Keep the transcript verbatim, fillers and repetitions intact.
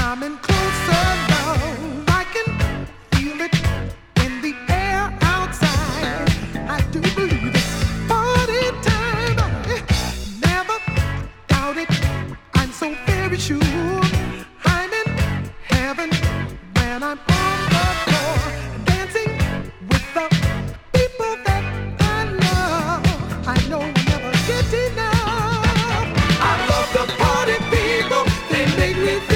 Coming closer, love, I can feel it in the air outside. I do believe it's party time. I never doubt it. I'm so very sure I'm in heaven when I'm on the floor, dancing with the people that I love. I know I'll never get enough. I love the party people. They make me